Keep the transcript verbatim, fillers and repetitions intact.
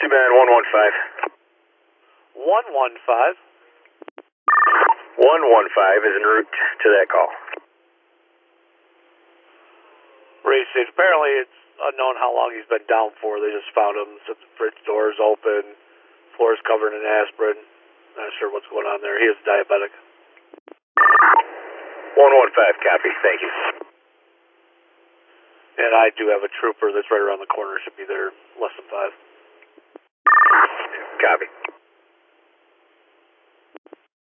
Two-man one one five. one one five. one one five is en route to that call. Racing. Apparently it's unknown how long he's been down for. They just found him. So the fridge door's open. Floor's covered in aspirin. Not sure what's going on there. He is diabetic. one one five, copy. Thank you. And I do have a trooper that's right around the corner. Should be there less than five. Copy.